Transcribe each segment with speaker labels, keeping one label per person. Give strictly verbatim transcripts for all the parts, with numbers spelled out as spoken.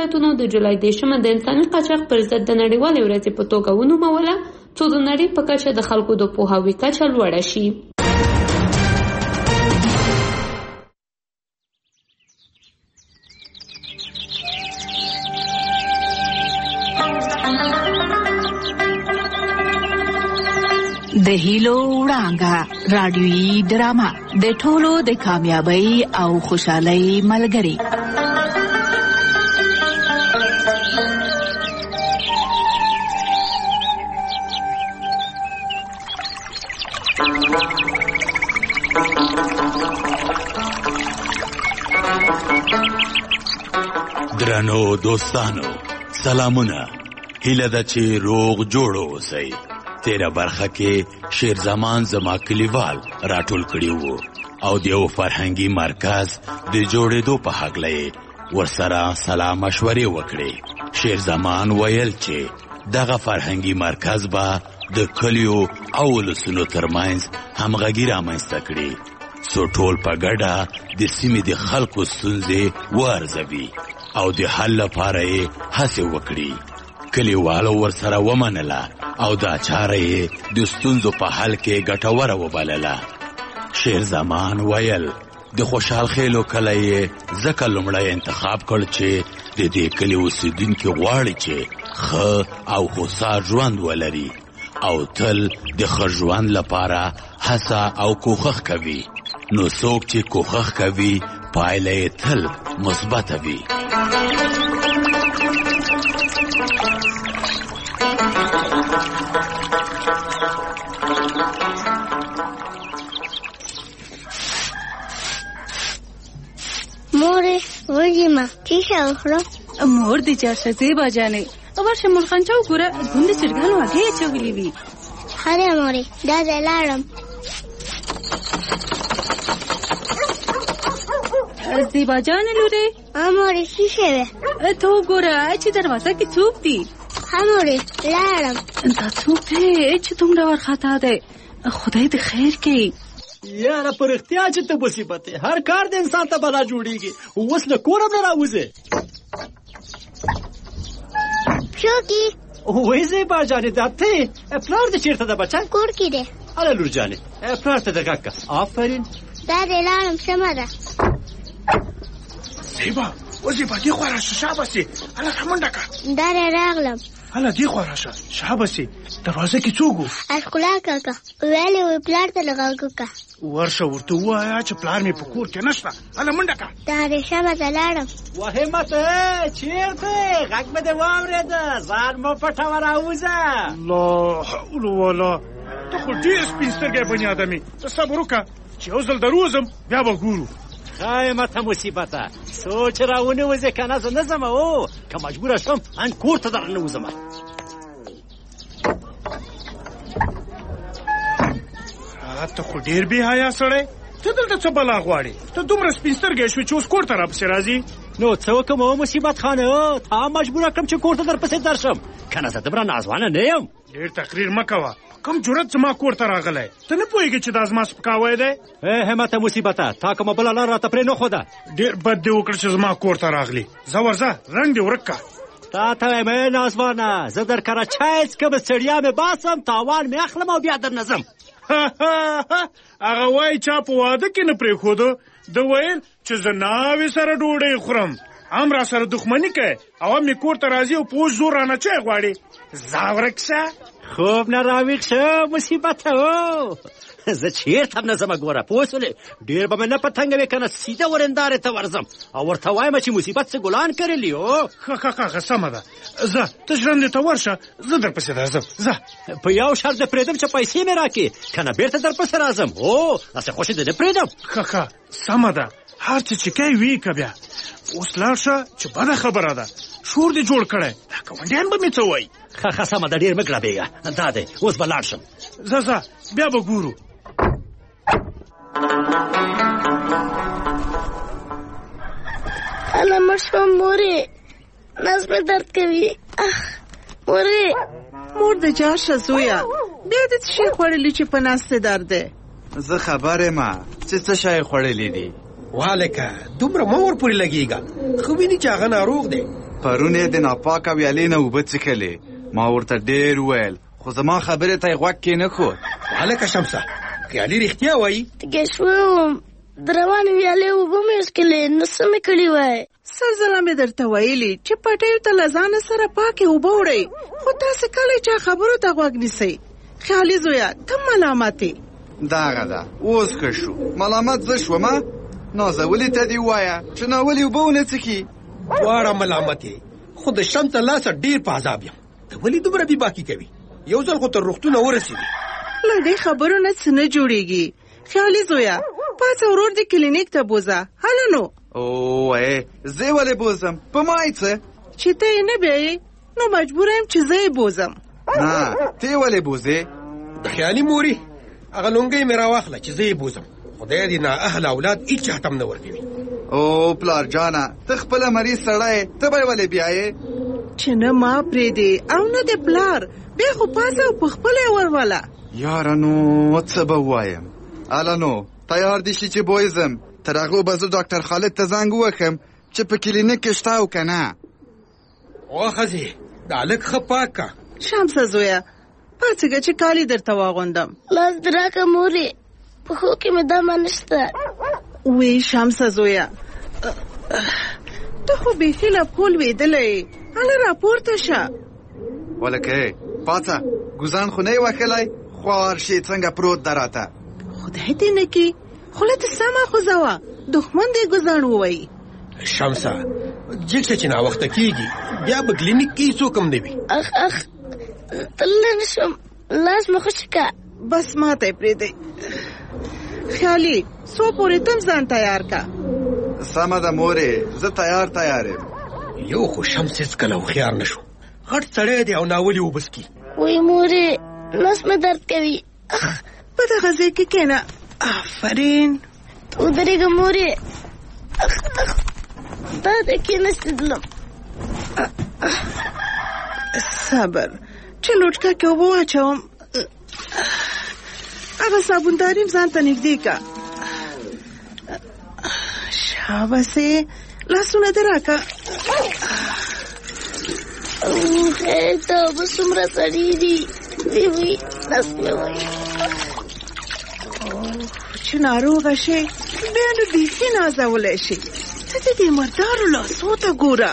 Speaker 1: ملتونو د جولای دېرشمه د انساني قاچاق پر ضد د نړیوالې ورځې په توګه ونوموله څو د نړۍ په کچه د خلکو د پوهاوي کچه لوړه شي.
Speaker 2: د هیلو وړانګه رادیویي ډرامه د ټولو د کامیابی او خوشحالۍ ملګری.
Speaker 3: درنو دوستانو سلامونه، هیله ده چې روغ جوړ اوسئ. تیره برخه کې شیر زمان زما کلیوال راټول کړي وو او د یو فرهنګي مرکز د جوړېدو په هکله یې ورسره سلا مشورې وکړې. شیر زمان ویل چې دغه فرهنګي مرکز به د کلیو او ولسونو ترمنځ همغږي رامنځته کړي څو ټول په ګډه د سیمې د خلکو ستونزې وارزوي او د حل لپاره یې هڅې وکړي. کلیوالو ورسره ومنله او دا چاره یې د ستونزو په حل کې ګټوره وبلله. شیر زمان ویل د خوشحال خیلو کلی یې ځکه لومړی انتخاب کړ چې د دې کلي اوسېدونکي غواړي چې ښه او هوسا ژوند ولري او تل د ښه ژوند لپاره هڅه او کوښښ کوي. نو څوک چې کوښښ کوي پایله یې تل مثبته وي.
Speaker 4: مورې وږې ما چیشه وخورم.
Speaker 5: مور دې چاشه زیبا جانې ورشه ملخنچه وګوره ګوند چرګانو هګۍ اچولې وي.
Speaker 4: ښه دی مورې دا ځای لاړم.
Speaker 5: زیبا جانې لورې
Speaker 4: مورې څه شوی؟
Speaker 5: ته وګوره چې دروازه کې څوک دي.
Speaker 4: ښه مورې لاړم.
Speaker 5: دا څوک دی چې دومره وارخطا دی؟ خدای دې خیر کړي.
Speaker 6: یاره په رښتیا چې ته مصیبت یې، هر کار د انسان ته بلا جوړېږي. اوس له کوره نه راوځې.
Speaker 4: څوکي
Speaker 6: وایي زیبا جانې دا ته پلار دې چېرته ده بچه؟
Speaker 4: کور کې دی.
Speaker 6: هله لور جانې پلار ته دې غږ کړه. آفرین
Speaker 4: دا دې لاړم سمه ده.
Speaker 7: زیبا او زیبا دې خوا راشه شاباسې هله رامنډه کړه.
Speaker 4: دا دې راغلم.
Speaker 7: هله دې خوا راشه شاباسې دروازه کې څوک وو؟
Speaker 4: اشکلا کاکا ویلې وې پلار ته غږ وکړه.
Speaker 7: ورشه ورته ووایه چې پلار مې په کور کې نشته. هله منډه کړه.
Speaker 4: دا دې شمه ته لاړم.
Speaker 6: وهمت چېرته غږ مې دې واورېده ځان مه پټوه راوځه.
Speaker 7: لا حول ولا ته خو ډېر سپین سترګی بني ادمې. ته صبر وکړه چې یو ځل دروځم بیا به ګورو.
Speaker 6: خایمه ته مصیبته سوچ راونیوځې که نه زه نه ځمه. او که مجبوره شم ان کور ته در نه وځمه.
Speaker 7: ته خو ډېر بې حیا سړی. ته دلته څه بلا غواړې؟ ته دومره سپین سترګی شوې چې اوس کور ته راپسې راځي.
Speaker 6: نو څه وکړم او مصیبت خانه تا مجبوره کړم چې کور ته در پسې درشم. که نه زه دومره نازوانه نه یم.
Speaker 7: ډېر تقریر مه کوه. کوم جرأت زما کور ته راغلی؟ ته نه پوهېږې چې دا زما سپکاوی دی؟
Speaker 6: ای همته مصیبته تا کومه بله لار راته پرې نه ښوده.
Speaker 7: ډېر بد دې وکړه چې زما کور ته راغلې. ځه ورځه رنګ دې ورک کړه.
Speaker 6: تا ته وایم ای نازوانه زه در کره چای څکم ستړیا مې باسم تاوان مې اخلم او بیا درنه ځم.
Speaker 7: هغه وایي چا په واده کې نه پرېښودو. ده ویل چې زه ناوې سره ډوډۍ خورم هم را سره دښمني کوي او هم مې کور ته راځي او په اوس زور رانه چای غواړي. ځه ورک شه.
Speaker 6: خوب نه راویښ شه مصیبته او زه چېرته هم نه ځمه. ګوره پوه شولې ډېر به مې نه پتنګوې که نه سیده ورندارې ته ورځم او ورته وایم چې مصیبت څه ګلان کرلي. او
Speaker 7: ښه ښه ښه سمه ده. ځه ته ژرندې ته ورشه زه در پسې درځم. ځه
Speaker 6: په یو شرط دې پرېږدم چې پیسې مې راکړې که نه بېرته در پسې راځم. او داسې خوشې دې نه پرېږدم.
Speaker 7: ښه ښه سمه ده. هر څه چې کوې ویې که بیا. اوس لاړ شه چې بده خبره ده. شور دې جوړ کړی دا ګاونډیان به مې څه وایي.
Speaker 6: ښه ښه سمه ده ډېر مه ګړبېږه. دا دی اوس به لاړ شم.
Speaker 7: ځه ځه بیا به ګورو.
Speaker 4: هله مړ شوم مورې نس مې درد کوي. مورې
Speaker 8: مور د جار شه زویه بیا دې څه شی خوړلي چې په نس دې درد دی؟
Speaker 9: زه خبر یم چې څه شی خوړلی دي.
Speaker 10: والکه دومره مه ورپورې لګېږه. خو ویني چې هغه ناروغ دی
Speaker 9: پرون یې د ناپاکه ویالې نه اوبه څښلې. ما ورته ډېر وویل خو زما خبرې ته یې غوږ کېنښود.
Speaker 10: هلکه شمسه خیالي رښتیا وایي؟
Speaker 4: تږی شوی وم، د روانې ویالې اوبه مې وڅښلې، نو څه مې کړي وای؟
Speaker 8: سل ځله مې درته ویلي چې پټیو ته له ځانه سره پاکې اوبه وړئ، خو تاسې کله چا خبرو ته غوږ نیسئ. خیالي زویه ته ملامت یې.
Speaker 9: دغه ده اوس ښه شو. ملامت زه شومه؟ نازولي ته دې ووایه چې ناولې اوبه ونه څښي.
Speaker 10: دواړه ملامت یې، خو د شمس لاسه ډېر په عذاب یم. ته ولې دومره بې باکي کوي؟ یو ځل خو تر روغتونه ورسېدي.
Speaker 8: له دې خبرو نه څه نه جوړېږي. خیالي زویه پاڅه ورور دې کلینیک ته بوځه. هله نو.
Speaker 9: اوه زه یې ولې بوځم؟ په ما یې څه؟
Speaker 8: چې ته یې نه بیایې نو مجبوره یم چې زه یې بوځم.
Speaker 9: نه ته یې ولې بوځې؟
Speaker 10: د خیالي مورې هغه لونګۍ مې راواخله چې زه یې بوځم. خدای دې نااهله اولاد هېڅ چاته هم نه ورکوي.
Speaker 9: او پلار جانه ته خپله مریض سړی ته به یې ولې بیایې؟
Speaker 8: چې نه ما پرېږدې او نه د پلار، بیا خو پاڅه او په خپله یې ورواله.
Speaker 9: یاره نو څه به ووایم؟ هله نو تیار دې شي چې بوځم. تر هغو به زه ډاکټر خالد ته زنګ ووهم چې په کلینیک کې شته او که نه.
Speaker 10: وښځې دا هلک ښه پاک که.
Speaker 8: شمسه زویه پاڅېږه چې کالي درته واغوندم.
Speaker 4: لاس دې راکړه مورې، پښو کې مې دمه نشته.
Speaker 8: وی شمسه زویه ته خو بیخي له پښو لوېدلی یې، هله راپورته شه.
Speaker 9: ولکه پاڅه ګوزان خو نه یې وښلی، خوار شي څنګه پروت ده راته.
Speaker 8: خدای دې نه کي خوله دې سمه خوځوه، دښمن دې ګوزان ووایي.
Speaker 10: شمسه جګ شه چې ناوخته کېږي، بیا به کلینیک کې څوک هم نه وي.
Speaker 4: اخ اخ تللی نه شم، لاس مې خوشې که.
Speaker 8: بس ماته یې پرېږدئ. خیالي څو پورې تم ځان تیار که.
Speaker 9: سمه ده مورې زه تیار تیار یم.
Speaker 10: یو خو شمس هېڅکله هوښیار نه شو، غټ سړی دی او ناولې اوبه څښي.
Speaker 4: وی مورې نس مې درد کوي.
Speaker 8: په دغه ځای کې کښېنه. آفرین.
Speaker 4: ودرېږه مورې. اخ اخ دا دی کښېنستېدلم.
Speaker 8: صبر چې لوټکه کې اوبه واچوم. هغه صابونداریم ځان ته نږدې که. شاباسې لاسونه دې راکړه.
Speaker 4: خیر ته اوبه څومره سړې دي. وی وی نس مې وایي.
Speaker 8: چې ناروغه شي بیا نو بیخي نازولی شي. ته د دې مردارو لاسو ته ګوره.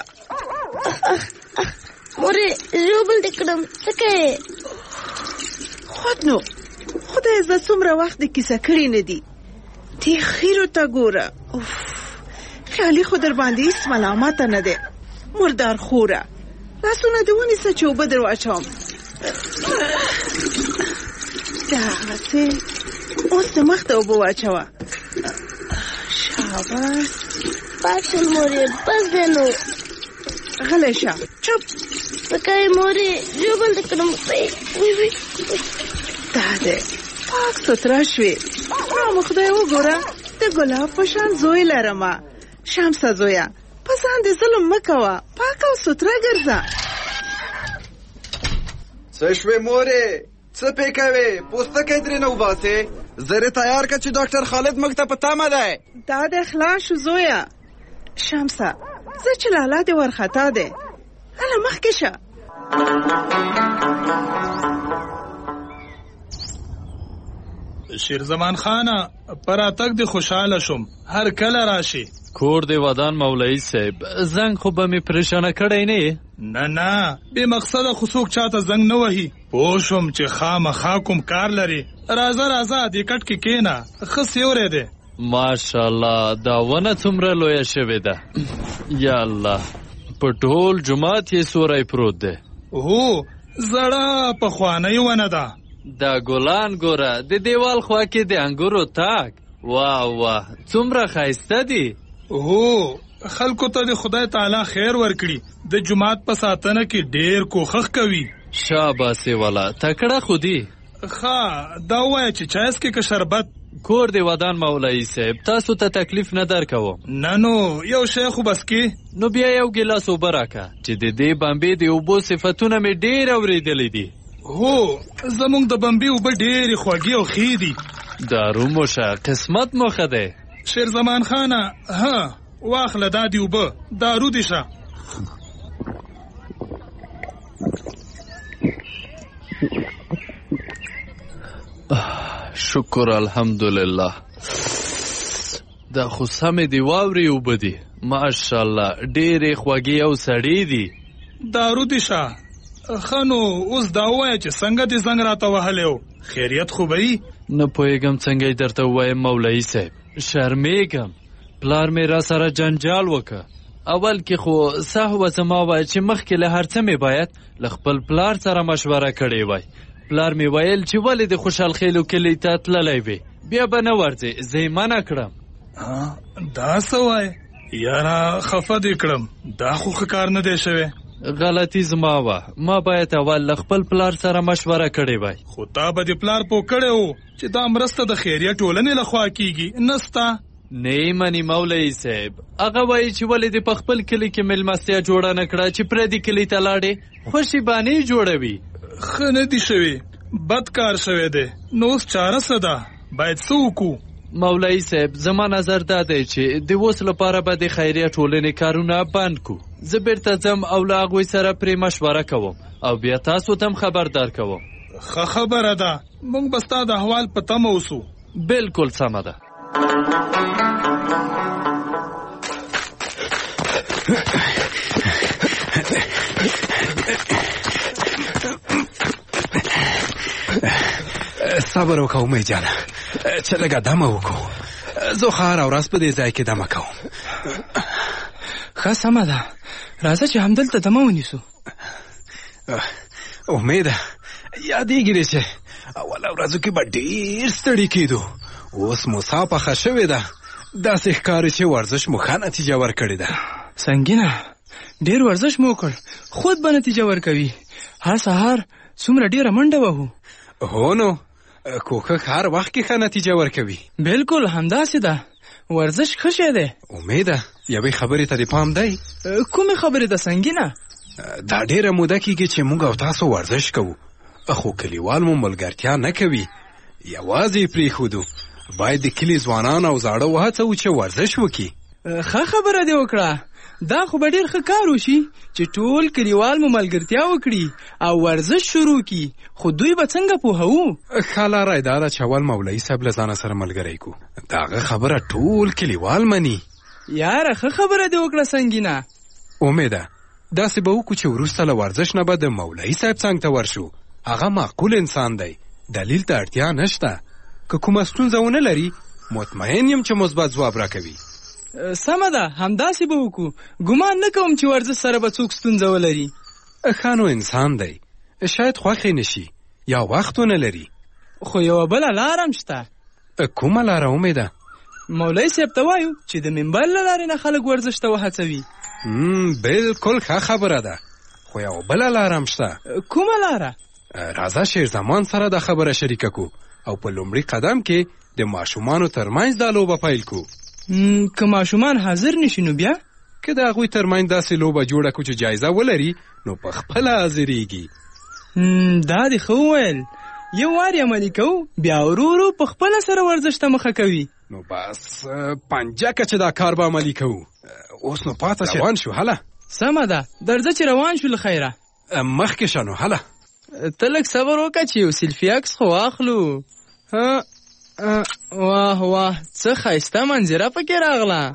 Speaker 4: مورې ژوبل دې کړم څه کوې؟
Speaker 8: خود نو خدای زه څومره وخت د کیسه کړي نه دي. دې خیرو ته ګوره. خیالي خو در باندې هېڅ ملامته نه دی. مردار خوره لاسونه دې ونیسه چې اوبه در واچوم. دغسې اوس د مخ ته اوبه واچوه. شاباس
Speaker 4: پاک شول مورې، بس دی نو.
Speaker 8: غلی شه چپ.
Speaker 4: څه کوې مورې؟ ژوبل دې کړم. وی وی
Speaker 8: دا دی پاک ستره شوې. نو خدای وګوره د ګلاب په شان زوی لرمه. شمسه زویه په ځان دې ظلم مه کوه، پاک او ستره ګرځه.
Speaker 9: څه شوې مورې؟ څه پې کوې؟ پوستکی ترې نه وباسې. زرې تیار که چې ډاکټر خالد موږ ته په تمه دی.
Speaker 8: دا د خلاص شو زویه. شمسه زه چې لالا دې ورخطا دی، هله مخکې شه.
Speaker 11: شیرزمان خانه پر اتک دې خوشحاله شم، هر کله راشي.
Speaker 12: کور دې ودان مولوي صاحب، زنګ خو به مې پریشانه کړی نه.
Speaker 11: نه نه بې مقصده خو څوک چاته زنګ نه وهي. پوه شوم چې خامخا کوم کار لري. راځه راځه دې کټ کې کښېنه، ښه سیوری دی.
Speaker 12: ماشاءالله دا ونه څومره لویه شوې ده. یا الله په ټول جومات یې سوری پروت دی.
Speaker 11: هو زړه پخوانۍ ونه ده.
Speaker 12: دا ګلان ګوره د دیوال خوا کې د انګورو تاک. واه واه څومره ښایسته دي.
Speaker 11: هو خلکو ته د خدای تعالی خیر ورکړي، د جومات په ساتنه کې ډېر کوښښ کوي.
Speaker 12: شاباسې والا تکړه خو دي.
Speaker 11: ښه دا ووایه چې چای څکې که شربت؟
Speaker 12: کور دې ودان مولوي صاحب، تاسو ته تکلیف نه در کوم.
Speaker 11: نه نو یو شی خو بس کې.
Speaker 12: نو بیا یو ګیلاس اوبه راکه چې د دې بمبې د اوبو صفتونه مې ډېر اورېدلی دي.
Speaker 11: هو زمونږ د بمبې اوبه ډېرې خوږې او ښې دي.
Speaker 12: دارو موشه قسمت مو ښه دی.
Speaker 11: شیرزمان خانه ها واخله دا دې اوبه، دارو دې شه.
Speaker 12: شکر الحمدلله. دا خو سمې دی واورې اوبه دي ماشاءالله ډېرې خوږې او سړې دي.
Speaker 11: دارو دي شه ښه نو اوس دا ووایه چې څنګه دې زنګ راته وهلی و خیریت خو به یي؟
Speaker 12: نه پوهېږم څنګه یې درته ووایم مولوي صاحب، شرمېږم. پلار مې را سره جنجال وکړه. اول کې خو صح و زما وایه چې مخکې له هر څه مې باید له خپل پلار سره مشوره کړې وای. پلار مې ویل چې ولې د خوشحال خیلو کلي ته تللی وې بیا به نه ورځې، زه یې منع کړم.
Speaker 11: دا څه وایې یاره خفه دې کړم، دا خو ښه کار نه دی شوی.
Speaker 12: غلطي زما وه، ما باید اول له خپل پلار سره مشوره کړې وای.
Speaker 11: خو تا به دې پلار پوه کړی و چې دا مرسته د خیریه ټولنې له خوا کېږي نه ستا؟
Speaker 12: نه یې مني مولوي صاحب. هغه وایي چې ولې دې په خپل کلي کې مېلمستیا جوړه نه کړه چې پردي کلي ته لاړې خوشي بانې جوړوي.
Speaker 11: ښه نه دي شوي، بد کار شوی دی. نو اوس چاره څه ده؟ باید څه وکړو؟
Speaker 12: مولوي صاحب زما نظر دا دی چې د اوس لپاره به د خیریه ټولنې کارونه بند کړو. زه بیرته ځم او له هغوی سره پرې مشوره کوم او بیا تاسو ته هم خبردار کوم.
Speaker 11: ښه خبره ده، موږ به ستا د احوال په تمه اوسو.
Speaker 12: بالکل سمه ده.
Speaker 13: صبر وکړه امید جانه چې لږه دمه وکړو. زه خو هره ورځ په دې ځای کې دمه کوم.
Speaker 14: ښه سمه ده، راځه چې همدلته دمه ونیسو.
Speaker 13: امیده یادېږي دی چې اوله ورځو کې به ډېر ستړي کېدو، اوس مو ساه پخه شوې ده. داسې ښکاري چې ورزش مو ښه نتیجه ورکړې ده.
Speaker 14: سنګینه ډېر ورزش مو وکړ، خود به نتیجه ورکوي. هر سهار څومره ډېره منډه وهو.
Speaker 13: هو نو کوښښ هر وخت کې ښه نتیجه ورکوي.
Speaker 14: بالکل همداسې ده، ورزش ښه شی دی.
Speaker 13: امیده یوې خبرې ته دې پام دی؟
Speaker 14: کومې خبرې ده سنګینه؟
Speaker 13: دا ډېره موده کېږي چې موږ او تاسو ورزش کوو، خو کلیوال مو ملګرتیا نه کوي، یوازې یې پرېښودو. باید د کلي ځوانان او زاړه وهڅوو چې ورزش وکړي.
Speaker 14: ښه خبره دې وکړه، دا خو به ډېر ښه کار وشي چې ټول کلیوال مو ملګرتیا وکړي او ورزش شروع کړي. خو دوی به څنګه پوهوو؟
Speaker 13: ښه لاره یې دا ده چې اول مولوي صاحب له ځانه سره ملګری کړو، د هغه خبره ټول کلیوال مني.
Speaker 14: یاره ښه خبره دې وکړه سنګینه.
Speaker 13: امیده داسې به وکړو چې وروسته له ورزش نه به د مولوي صاحب څنګ ته ورشو. هغه معقول انسان دی، دلیل ته اړتیا نشته. که کومه ستونزه ونه لري مطمئن یم چې مثبت ځواب راکوي.
Speaker 14: سمه ده همداسې به وکړو. ګمان نه کوم چې ورزش سره به څوک ستونزه ولري.
Speaker 13: ښه نو انسان دی، شاید خوښې نشي یا وخت ونه لري.
Speaker 14: خو یوه بله لاره هم شته.
Speaker 13: کومه لاره امیده؟
Speaker 14: مولوي صاحب ته وایو چې د منبر له لارې نه خلک ورزش ته وهڅوي.
Speaker 13: بالکل ښه خبره ده، خو یوه بله لاره هم شته.
Speaker 14: کومه لاره؟
Speaker 13: راځه شیرزمان سره دا خبره شریکه کړو او په لومړي قدم کې د ماشومانو ترمنځ دا لوبه پیل کړو.
Speaker 14: که ماشومان حاضر نشي نو بیا؟
Speaker 13: که د هغوی ترمنځ داسې لوبه جوړه کړو چې جایزه ولري نو په خپله حاضرېږي.
Speaker 14: دا دې ښه وویل، یو وار یې عملي کوو بیا ورو ورو په خپله سره ورزش ته مخه کوي.
Speaker 13: نو بس پنجه که چې دا کار به عملي کوو. اوس نو پاته روان شو. هله
Speaker 14: سمه ده، درځه چې روان شو له خیره.
Speaker 13: مخکې شه نو. هله
Speaker 14: ته لږ صبر وکړه چې یو سیلفي عکس خو واخلو. واه واه څه ښایسته منظره پکې راغله.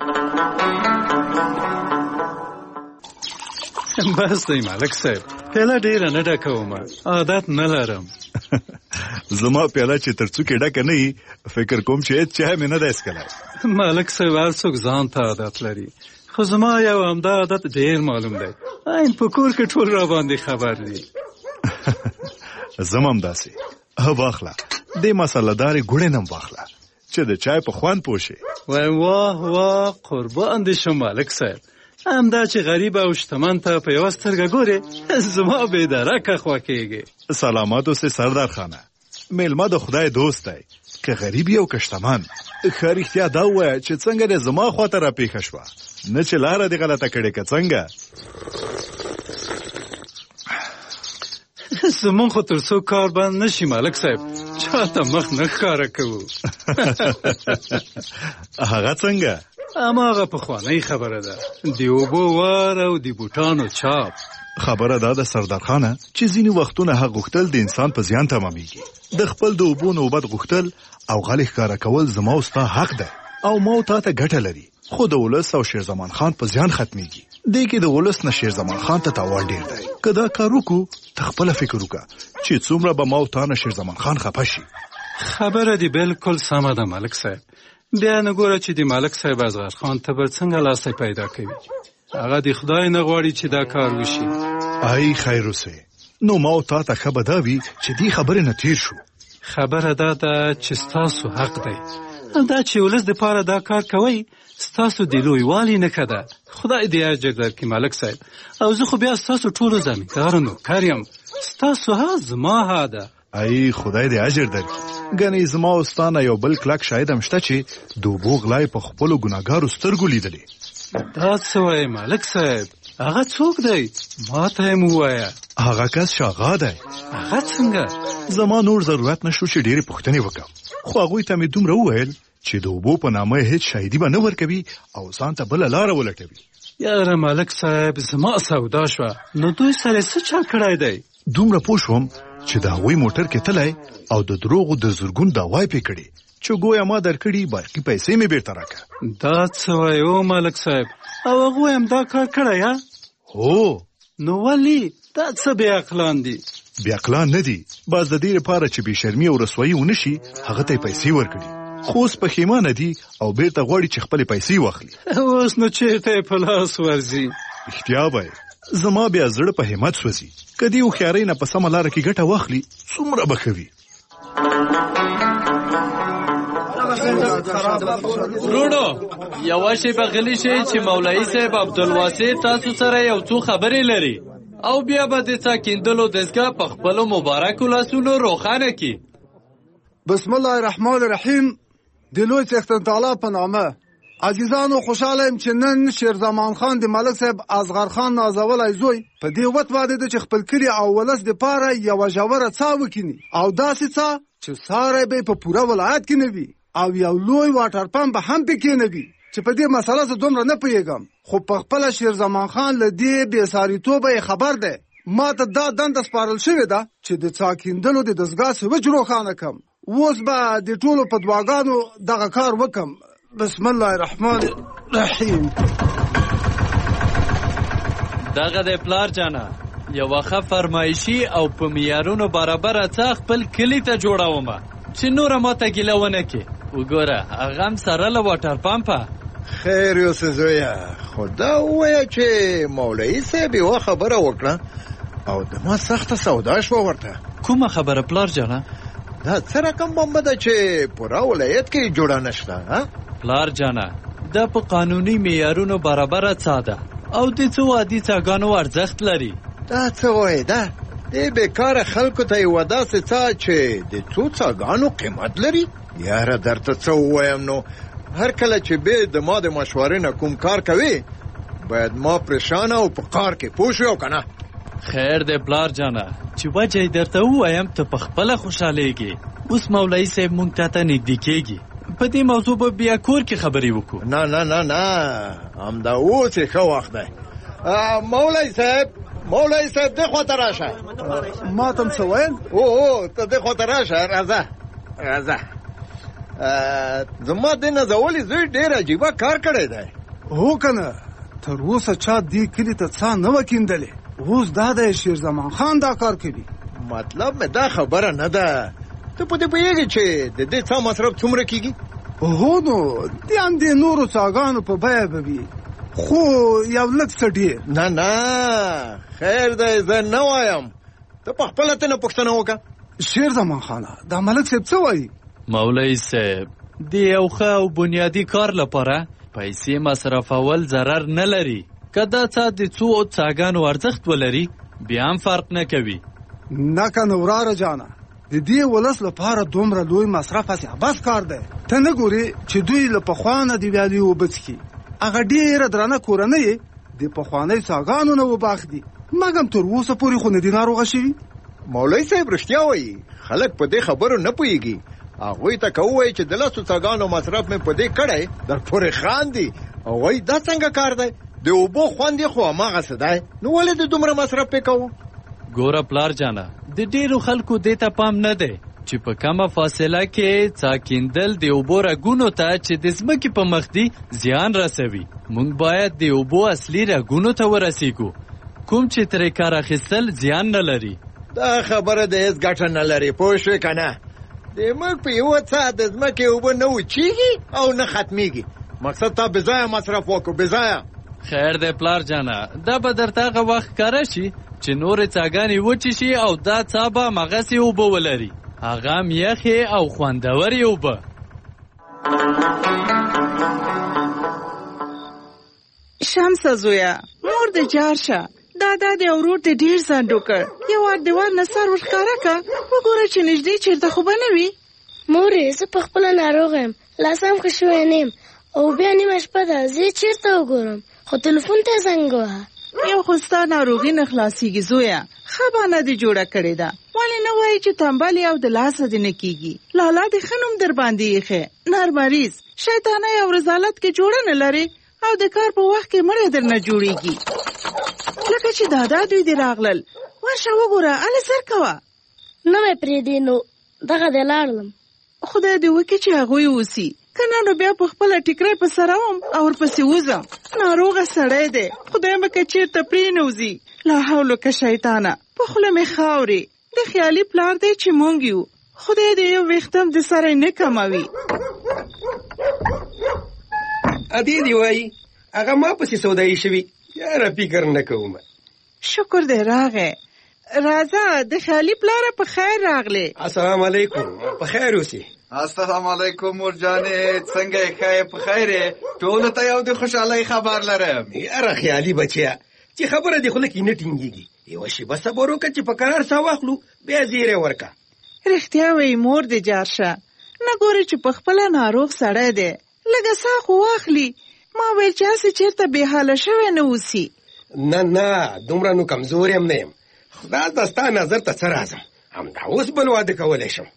Speaker 15: بس دی ملک صاحب، پیاله ډېره نه ډکوم، عادت نه لرم.
Speaker 16: زما پیاله چې تر څوکې ډکه نه وي فکر کوم چې هېڅ چای مې نه دی څښلی.
Speaker 15: ملک صاحب هر څوک ځان ته عادت لري، خو زما یو همدا عادت ډېر معلوم دی. عین په کور کې ټول را باندې خبر دي.
Speaker 16: زم هم داسې. واخله دې مسله دارې ګوړې نم واخله چې د چای په خوند پوه شي.
Speaker 15: وای واه واه قربان دې شم ملک صاحب، همدا چې غریب او شتمن ته په یوه سترګه ګورې زما بېدرکه خوښېږي.
Speaker 16: سلامات اوسې سردار خانه، میلمه د خدای دوست دی، که غریب یې او که شتمن. ښه رښتیا دا ووایه چې څنګه دې زما خواته راپېښه شوه، نه چې لاره دې غلطه کړې که څنګه.
Speaker 15: زمون خو تر څو کار بند نشي ملک صاحب چاته مخ نه ښکاره کوو.
Speaker 16: هغه څنګه؟
Speaker 15: هماغه پخوانۍ خبره ده، د اوبو وار او د بوټانو چاپ.
Speaker 16: خبره دا د سردار خانه چې ځینې وختونه هغه غوښتل د انسان په زیان تمامېږي. د خپل د اوبو نوبت غوښتل او غلې ښکاره کول زما او ستا حق ده او ما تا ته ګټه لري، خو د ولس او شیرزمان خان په زیان ختمېږي. دې کې د ولس نه شیرزمان خان ته تاوان ډېر دی. که دا کار وکړو ته خپله فکر وکړه چې څومره به ما او تا نه شیرزمان خان خفه شي.
Speaker 13: خبره دې بالکل سمه ده ملک صاحب. بیا نه ګوره چې د ملک صاحب اصغر خان ته به څنګه لاستی پیدا کوي. هغه د خدای نه غواړي چې دا کار وشي.
Speaker 16: ای خیر اوسې، نو ما او تا ته ښه به دا وي چې دې خبرې نه تېر شو.
Speaker 13: خبره دا ده چې ستاسو حق دی. دا چې ولس دپاره دا کار کوئ ستاسو د لویوالي نښه ده. خدای دې اجر درکړي ملک صاحب. او زه خو بیا ستاسو ټولو زمیندار نوکر یم. ستاسو ها زما ها ده.
Speaker 16: ای خدای دې اجر درکړي. ګنې زما او ستا نه یو بل کلک شاهد هم شته چې د اوبو غلای په خپلو ګناهګارو سترګو لیدلې.
Speaker 13: دا څه وایې ملک صاحب؟ هغه څوک دی؟ ما ته یې مو ووایه.
Speaker 16: هغه کس شاغا دی.
Speaker 13: هغه څنګه؟
Speaker 16: زما نور ضرورت نشو چې ډېرې پوښتنې وکړم، خو هغوی ته مې دومره وویل چې د اوبو په نامه هیڅ شاهدي به نه ورکوي او ځان ته بله لاره ولټوي.
Speaker 13: یاره ملک صاحب زما سودا شوه. نو دوی سره څه چل کړی دی؟
Speaker 16: دومره پوه شوم چې د هغوی موټر کې تلی او د دروغو د زرګون دعوی پې کړې چې ګویا ما درکړي باقي پیسې مې بیرته راکړه.
Speaker 13: دا څه وایې او ملک صاحب؟ او هغوی هم دا کار کړی ها؟
Speaker 16: هو.
Speaker 13: نو ولې دا څه بې عقلان دي؟
Speaker 16: بې عقلان نه دي، باز د دې لپاره چې بې شرمي او رسوایي ونه شي هغه ته یې پیسې ورکړي، خو اوس پښیمانه دي او بیرته غواړي چې خپلې پیسې واخلي.
Speaker 13: اوس نو چېرته یې په لاس ورځي؟
Speaker 16: احتیا به زما بیا زړه په همت سوځي. که دې هوښیارۍ نه په سمه لاره کې ګټه واخلي څومره به ښه وي.
Speaker 12: ورونو یوه شیبه غلی شئ چې مولوي صاحب عبدالواسع تاسو سره یو څو خبرې لري او بیا به د څا کیندلو دستګاه په خپلو مبارکو لاسونو روښانه کړي.
Speaker 17: بسم الله الرحمن الرحیم. د لوی څښتن تعالی په نامه. عزیزانو خوشحاله یم چې نن شیرزمان خان د ملک صاحب اصغر خان نازولی زوی په دې وت واده ده چې خپل کلي او ولس دپاره یوه ژوره څا وکیني او داسې څا چې ساری به په پوره ولایت کې نه وي او یو لوی واټر پمپ به هم پکې نه وي. چې په دې مسله زه دومره نه پوهېږم، خو په خپله شیرزمان خان له دې بېساریتوبه یې خبر دی. ما ته دا دنده سپارل شوې ده چې د څا کیندلو د دستګاه سویچ روښانه کړم. اوس به د ټولو په دعاګانو دغه کار وکړم. بسم الله الرحمن الرحیم.
Speaker 12: دغه د پلار جانه یوه ښه فرمایشي او په معیارونو برابره څا خپل کلي ته جوړومه چې نوره ماته ګیله ونه کړي. وګوره هغه هم سره له واټر پمپه.
Speaker 18: خیر یوسف زویه، خو دا ووایه چې مولوي صاحب یوه خبره وکړه او د ما سخته سودا شوه ورته.
Speaker 12: کومه خبره پلار جانه؟
Speaker 18: دا څه رقم بمبه ده چې پوره ولایت کې جوړه نشته؟
Speaker 12: پلار جانه دا په قانوني معیارونو برابره څا ده او د څو عادي څاګانو ارزښت لري.
Speaker 18: دا څه وایې ده؟ دې بېکاره خلکو ته یوه داسې څا چې د څو څاګانو قیمت لري؟ یاره درته څه ووایم، نو هر کله چې بې د ما د مشورې نه کوم کار کوي باید ما پریشانه او په قار کې پوه شوې او که نه؟
Speaker 12: خیر دی پلار جانه چې وجه یې درته ووایم ته په خپله خوشحالېږي. اوس مولوي صاحب موږ ته ته نږدې کېږي، په دې موضوع به بیا کور کې خبرې وکړو.
Speaker 18: نه نه نه نه همدا اوس یې ښه وخت دی. مولوي صاحب مولوي صاحب دې خواته راشه.
Speaker 17: ما ته هم څه ویل؟
Speaker 18: او او ته دې خواته راشه. راځه راځه. زما دې نازولي زوی ډېر عجیبه کار کړی دی.
Speaker 17: هو که نه، تر اوسه چا دې کلي ته څا نه وه کیندلې. اوس دا دی شیرزمان خان دا کار کوي.
Speaker 18: مطلب مې دا خبره نه ده. ته په دې پوهېږې چې د دې څا مصرف څومره کېږي؟
Speaker 17: هو نو دې هم د نورو څاګانو په بیه به وي، خو یو لږ څه ډېر.
Speaker 18: نه نه خیر دی زه نه وایم، ته په خپله ته نه پوښتنه وکړه.
Speaker 17: شیرزمان خانه دا ملک صاحب څه وایي؟
Speaker 12: مولوي صاحب د یو ښه او بنیادي کار لپاره پیسې مصرفول ضرر نه لري. که دا څا د څو څاګانو ارزښت ولري بیا هم فرق نه کوي.
Speaker 17: نه کنه وراره جانه، د دې ولس لپاره دومره لوی مصرف هسې عبس کار دی. ته نه ګورې چې دوی له پخوا نه د ویالې اوبه څښي. هغه ډېره درنه کورنۍ د پخوانۍ څاګانو نه وباخ دي، مګم تر اوسه پورې خو نه دي ناروغه شوي.
Speaker 18: مولوي صاحب رښتیا وایي، خلک په دې خبرو نه پوهېږي. هغوی ته که ووایي چې د لسو څاګانو مصرف مې په دې کړی در پورې خاندي او وایي دا څنګه کار دی؟ د اوبو خوند یې خو هماغسې دی، نو ولې د دومره مصرف پې کوو؟
Speaker 12: ګوره پلار جانه، د ډیرو خلکو دې ته پام نه دی چې په کمه فاصله کې څا کیندل د اوبو رګونو ته چې د ځمکې په مخ دي زیان رسوي. موږ باید د اوبو اصلي رګونو ته ورسیږو، کوم چې ترې کار اخیستل زیان نه لري.
Speaker 18: دا خبره د هېڅ ګټه نه لري، پوه شوې که نه؟ د موږ په یوه څه د ځمکې اوبه نه وچېږي او نه ختمیږي. مقصد تا بېځایه مصرف وکړو، بېځایه.
Speaker 12: خیر دی پلار جانه، دا به درته هغه وخت ښکاره شي چې نورې څاګانې وچې شي او دا څا به هماغسې اوبه ولري، هغه هم یخې او خوندورې اوبه.
Speaker 8: شمسه زویه، مور د جار شه، دادا د ورور د ډېر ځنډ وکړ، یو وار د ور نه سر ورښکاره که، وګوره چې نږدې چېرته خو به نه وي.
Speaker 4: مورې، زه په خپله ناروغه یم، لاس هم ښه شوی نه یم او بیا نیمه شپه ده، زه یې چېرته وګورم؟ خو تلیفون ته زنګ ووهه.
Speaker 8: یو خو ستا ناروغي نه خلاصېږي زویه، ښه بانه دې جوړه کړې ده. ولې نه وایي چې تنبل یې او د لاسه دې نه کېږي؟ لالا دې ښه نوم در باندې ایښی، نر مریض، شیطانه او رضالت کې جوړه نه لرې او د کار په وخت کې مړی در نه جوړېږي. لکه چې دادا دوی دې راغلل، ورشه وګوره، هلې سر کوه.
Speaker 4: نه مې پرېږدې، نو دغه دې لاړلم.
Speaker 8: خدای دې وکړي چې هغوی اوسي، که نه نو بیا په خپله ټیکری په سره وم او ورپسې وځم. ناروغه سړی دی، خدای مکه چېرته پرېنوځي. لا حول که شیطانه، په خوله مې خاورې، د خیالي پلار دی چې مونږ یو، خدای دې یو ویښتم د سره نه کموي.
Speaker 10: ادې دې وایي هغه ما پسې سودایي شوي، یاره فکر نه کوم.
Speaker 8: شکر دی راغی. راځه د خیالي پلاره په خیر راغلی.
Speaker 10: السلام علیکم، په خیر اوسې.
Speaker 9: السلام علیکم مور جانې، څنګه یې ښه یې په خیر یې؟ ټولو ته یو د خوشحالۍ خبر لرم.
Speaker 10: یاره خیالي بچیا چې خبره دې خوله کې نه ټینګېږي، یوه شېبه صبر وکړه چې په قرار ساه واخلو، بیا زیری ورکړه.
Speaker 8: رښتیا وایي مور دې جار شه، نه ګورې چې په خپله ناروغ سړی دی، لږه ساه خو واخلي. ما ویل چې هسې چېرته بې حاله شوی نه اوسي.
Speaker 10: نه نه، دومره نو کمزور یم نه یم. خدا د ستا نظر ته څه راځم، همدا اوس بل واده کولی شم.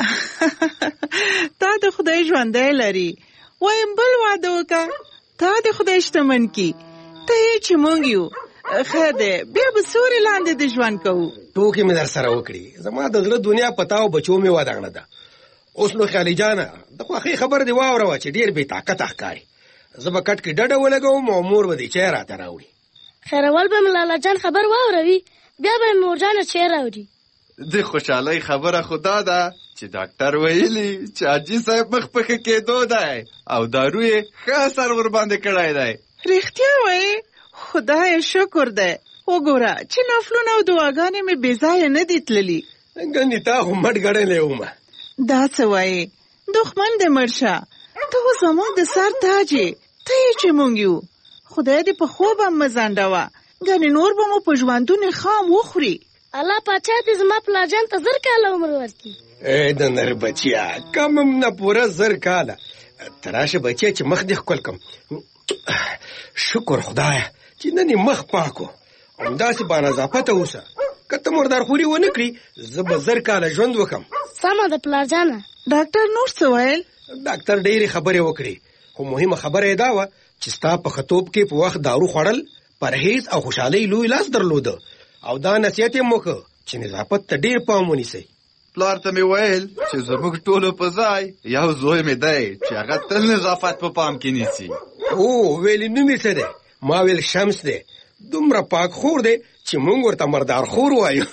Speaker 8: تا د خدای ژوندی لري، وایم بل واده وکړه، تا د خدای شتمن کي، ته یې چې مونږ یو. ښه دی، بیا به سوري لاندې د ژوند کوو.
Speaker 10: ټوکې مې در سره وکړي، زما د زړه دنیا په تا او بچو مې ودانه ده. اوس نو خیالي جانه، د خوښۍ خبره دې واوروه چې ډېر بې طاقته ښکاري. زه به کټ کې ډډه ولګوم او مور به دې چای راته راوړي.
Speaker 4: خیرول به مې لالا جان خبر واوروي، بیا به مې مورجانه چای راوړي.
Speaker 9: د خوشحالۍ خبره خو دا ده چې ډاکټر ویلي چې حاجي صاحب مخ په ښه کېدو دی او دارو یې ښه اثر ورباندې کړی دی.
Speaker 8: رښتیا وایې؟ خدای شکر دی. وګوره چې نفلونه او دعاګانې مې بې ځایه نه دي تللي.
Speaker 10: ګنې تا خو مټ ګڼلی ومه.
Speaker 8: دا څه وایې؟ دښمن دې مړ شه، ته خو زموږ د سر تاج یې، ته یې چې مونږ یو. خدای دې په خوب هم مه ځنډوه، ګنې نور به مو په ژوندون خام وخوري.
Speaker 4: الله پاچا دې زما پلارجان ته زر کاله عمر ورکړي.
Speaker 10: ای د نر بچیا، کم هم نه پوره زر کاله. ته راشه بچیا چې مخ دې ښکل کړم. شکر خدایه چې نن یې مخ پاک و، همداسې بانظافته اوسه. که ته مردارخوري ونه کړي زه به زر کاله ژوند وکړم.
Speaker 4: سمه ده پلارجانه.
Speaker 8: ډاکټر نور څه ویل؟
Speaker 10: ډاکټر ډېرې خبرې وکړې، خو مهمه خبره یې دا وه چې ستا په ښه کې په وخت دارو خوړل، پرهیز او خوشحالۍ لوی لاس درلوده، او دا نصیحت یې وکړ چې نظافت ته ډېر پام ونیسئ.
Speaker 9: پلار ته مې ویل چې زموږ ټولو په ځای یو زوی مې دی چې هغه تل نظافت په پام کې نیسي.
Speaker 10: او ویلې نوم یې څه دی؟ ما ویل شمس دی. دومره پاک خور دی چې مونږ ورته مردار خور وایو.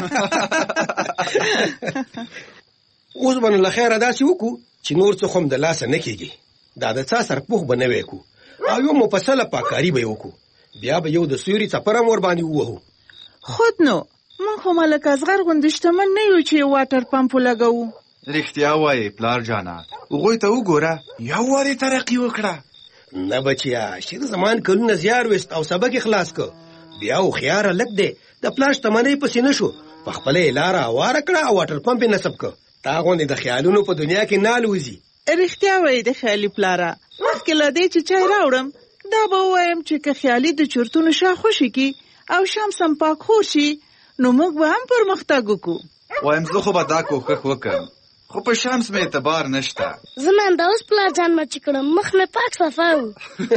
Speaker 10: اوس به نو له خیره داسې وکړو چې نور څه خو هم د لاسه نه کېږي، دا د څا سرپوښ به نه وکړو او یو مفصله پاککاري به یې وکړو، بیا به یو د سیوري څپر هم ورباندې ووهو.
Speaker 8: خود نو موږ خو ملک اصغر غوندې شتمن نه یو چې واټر پمپ ولګوو.
Speaker 9: رښتیا وایې پلار جانه، هغوی ته وګوره یو وارې ترقي وکړه.
Speaker 10: نه بچیا، شیر زمان کلونه زیار وست او سبق یې خلاص کړ، بیا هوښیاره لږ دی د پلار شتمنۍ پسې نه شو، په خپله یې لاره هواره کړه او واټر پمپ یې نصب کړ. تا غوندې د خیالونو په دنیا کې نه الوځي.
Speaker 8: رښتیا وایي د خیالي پلاره، مخکې له دې چې چای راوړم دا به ووایم چې که خیالي د چورتونو شا خوشي کي او شمس هم پاک خور شي نو موږ به هم پرمختګ وکړو.
Speaker 9: وایم زه خو به دا کوښښ وکړم خو په شمس مې اعتبار نشته.
Speaker 4: زه نن د اوس پلار جان مچ کړم، مخ مې پاک صفا و.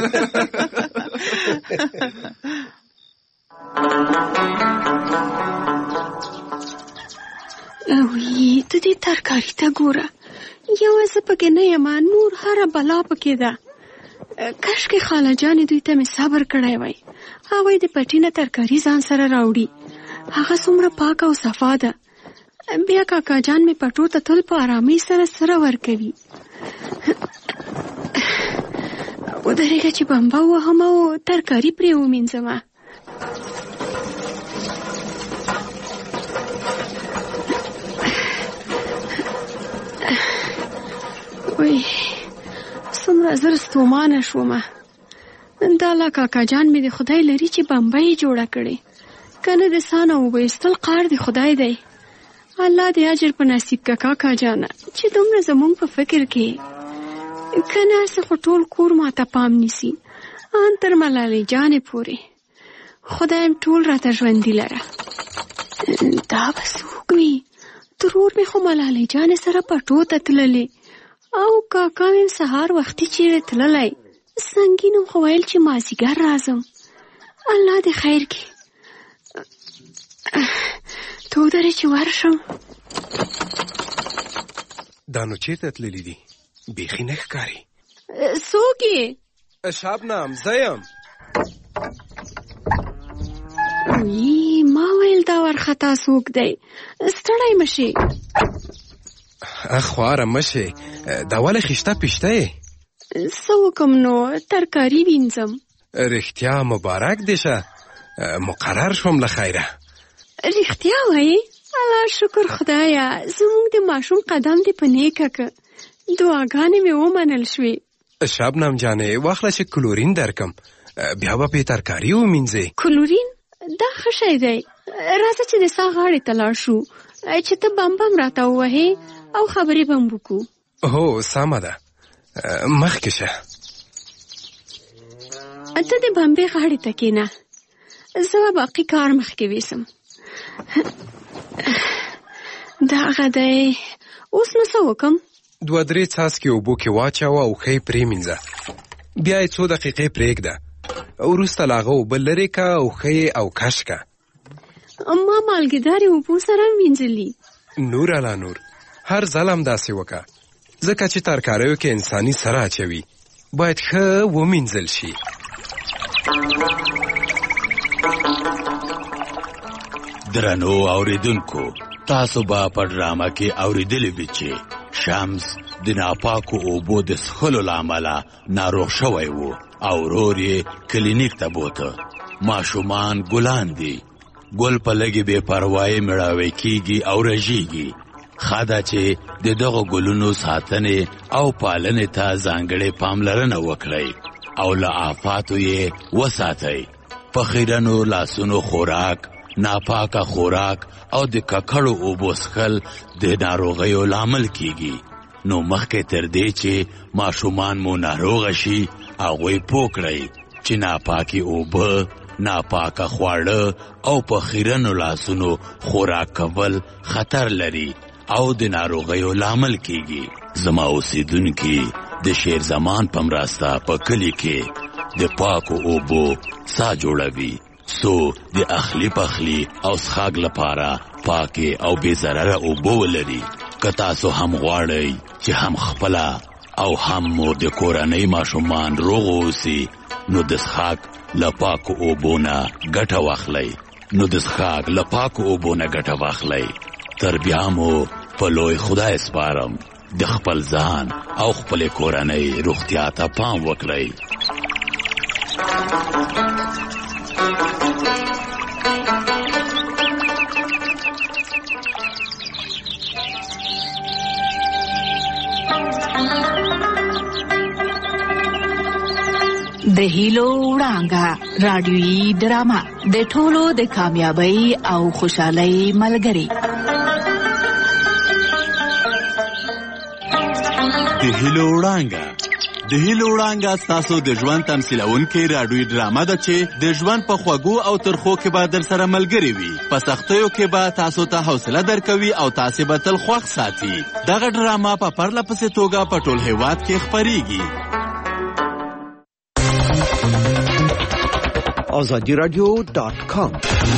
Speaker 19: اوی ته دې ترکاري ته ګوره، یوازې پکې نه یم، نور هره بلا پکې ده. کاشکې خاله جانې دوی ته مې صبر کړی وای، هغوی د پټینه ترکاري ځان سره راوړي. هغه څومره پاکه او صفا ده. بیا کاکا جان مې پټو ته تل په آرامۍ سره سره ورکوي. ودرېږه چې بمبه ووهم او ترکاري پرې ومینځمه. وی څومره زر ستومانه شومه. دا لا کاکا جان مې د خدای لري چې بمبه یې جوړه کړې، که نه د سانه وبایستل قار د خدای دی. الله دې اجر په نصیب که کاکا جانه چې دومره زمونږ په فکر کې. که نه هسې خو ټول کور ماته پام نیسي، ان تر ملالۍ جانې پورې. خدایم ټول راته ژوندي لره. دا به څوک وي؟ ترور مې خو ملالۍ جانې سره پټو ته تللې، او کاکا مې سهار وختي چیرې تللی. سنګین هم خو ویل چې مازدیګر راځم. الله دې خیر کړي. تو درې چې ورشم.
Speaker 13: دا نو چېرته تللی دي؟ بیخي نه ښکاري.
Speaker 19: څوک یې؟
Speaker 13: شبنم زه یم.
Speaker 19: وی ما ویل دا ورخطا څوک دی. ستړی مه شې.
Speaker 13: اخواره مه شې، دا ولې خیشته پیشته یې؟
Speaker 19: څه وکم نو، ترکاري وینځم.
Speaker 13: رښتیا مبارک دې شه، مقرر شوم له خیره.
Speaker 19: رښتیا وایې؟ الله شکر خدایه، زموږ د ماشوم قدم دې په نیکه که. دعاګانې مې ومنل شوې.
Speaker 13: شبنم جانې واخله چې کلورین درکم، بیا به پې ترکاري ومینځې.
Speaker 19: کلورین؟ دا ښه شی دی. راځه چې د سا غاړې ته لاړ شو، چې ته بمبم راته ووهې او خبرې به م وکړو.
Speaker 13: هو سمه ده، مخکې شه.
Speaker 19: ته د بمبې غاړې ته کېنه، زه به باقي کار مخکې ویسم. دغه دی. اوس نو څه وکم؟
Speaker 13: دوه درې څاڅکې اوبو کې واچوه او ښه یې پرېمینځه. بیا یې څو دقیقې پرېږده، وروسته له هغه اوبه لرې که او ښه یې او کش که.
Speaker 19: ما مالګېدارې اوبو سره وینځلي.
Speaker 13: نور علا نور، هر ځل هم داسې وکړه، ځکه چې ترکاریو کې انساني سره اچوي، باید ښه ومینځل شي.
Speaker 3: درنو اوریدونکو، تاسو به په ډرامه کې اوریدلی وي چې شمس د ناپاکو اوبو د څښلو له امله ناروغ شوی و او ورور یې کلینیک ته بوته. ماشومان ګلان دي، ګل په لږې بې پروایي مړاوی کیږي او رژیږي. ښه ده چې د دغو ګلونو ساتنې او پالنې ته ځانګړې پاملرنه وکړئ او له آفاتو یې وساتئ. په خیرنو لاسونو خوراک، ناپاکه خوراک او د ککړو اوبو څښل د ناروغیو لامل کیږي. نو مخکې تر دې چې ماشومان مو ناروغه شي، هغوی پوه کړئ چې ناپاکې اوبه، ناپاکه خواړه او په خیرنو لاسونو خوراک کول خطر لري او د ناروغیو لامل کیږي. زما اوسیدونکي د شیر زمان په مرسته په کلي کې د پاکو اوبو سا جوړوي، سو د اخلی پخلی او څښاک لپاره پاکې او بې ضرره اوبه ولري. که تاسو هم غواړئ چې هم خپله او هم مو د کورنۍ ماشومان روغ اوسي، نو د څښاک له پاکو اوبو نه ګټه واخلئ. نو د څښاک له پاکو اوبو نه ګټه واخلئ. تر بیا مو په لوی خدای سپارم، د خپل ځان او خپل کورنۍ روغتیا ته پام وکړئ.
Speaker 2: د هیلو وړانګه رادیویي ډرامه د ټولو د کامیابی او خوشحالۍ ملګری.
Speaker 3: د هیلو وړانګه د هیلو وړانګه ستاسو د ژوند تمثیلونکې راډیوي ډرامه ده چې د ژوند په خوږو او ترخو کې به در سره ملګرې وي. په سختیو کې به تاسو ته حوصله درکوي او تاسې به تل خوښ ساتي. دغه ډرامه په پرله پسې توګه په ټول هیواد کې خپریږي.
Speaker 20: آزادی رادیو دات کام